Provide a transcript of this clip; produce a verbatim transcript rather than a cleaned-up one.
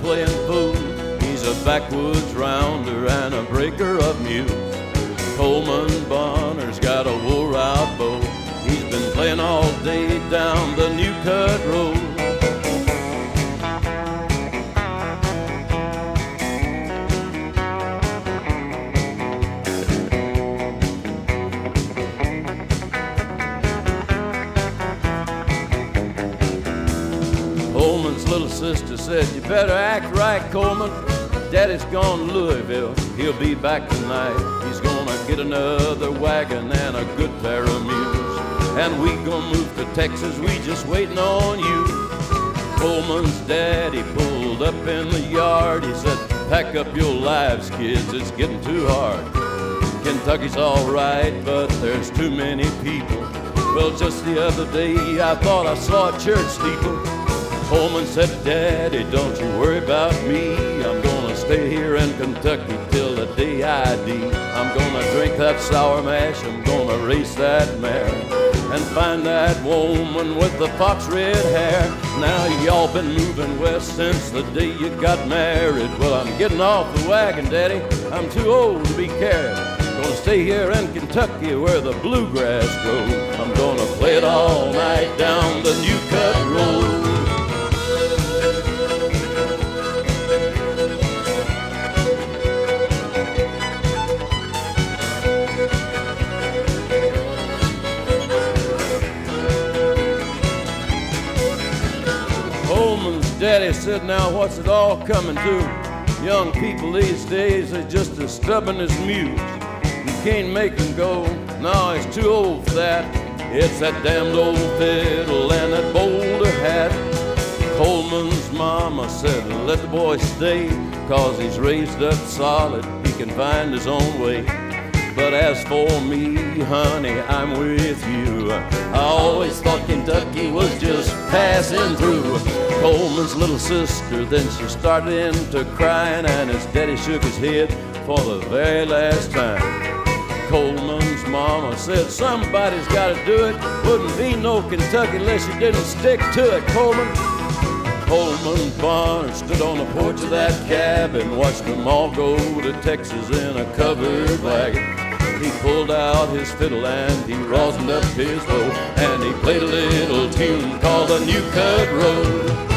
playing pool. He's a backwoods rounder and a breaker of mules. Coleman Bonner's got a wore-out bow. He's been playing all day down the New Cut Road. Coleman's little sister said, "You better act right, Coleman. Daddy's gone to Louisville. He'll be back tonight. He's gonna get another wagon and a good pair of mules. And we gonna move to Texas. We just waiting on you." Coleman's daddy pulled up in the yard. He said, "Pack up your lives, kids. It's getting too hard. Kentucky's all right, but there's too many people. Well, just the other day I thought I saw a church steeple." Coleman said, "Daddy, don't you worry about me. I'm gonna stay here in Kentucky till the day I die. I'm gonna drink that sour mash, I'm gonna race that mare, and find that woman with the fox red hair." Now y'all been moving west since the day you got married. Well, I'm getting off the wagon, Daddy. I'm too old to be carried. Gonna stay here in Kentucky where the bluegrass grows. I'm gonna play it all night down the New Cut Road. Coleman's daddy said, "Now what's it all coming to? Young people these days are just as stubborn as mules. You can't make them go. No, he's too old for that. It's that damned old fiddle and that bowler hat." Coleman's mama said, "Let the boy stay, 'cause he's raised up solid. He can find his own way. But as for me, honey, I'm with you. I always thought Kentucky was just passing through." Coleman's little sister, then she started into crying, and his daddy shook his head for the very last time. Coleman's mama said, "Somebody's got to do it. Wouldn't be no Kentucky unless you didn't stick to it, Coleman." Coleman Bonner stood on the porch of that cabin, watched them all go to Texas in a covered wagon. He pulled out his fiddle and he rosined up his bow, and he played a little tune called the New Cut Road.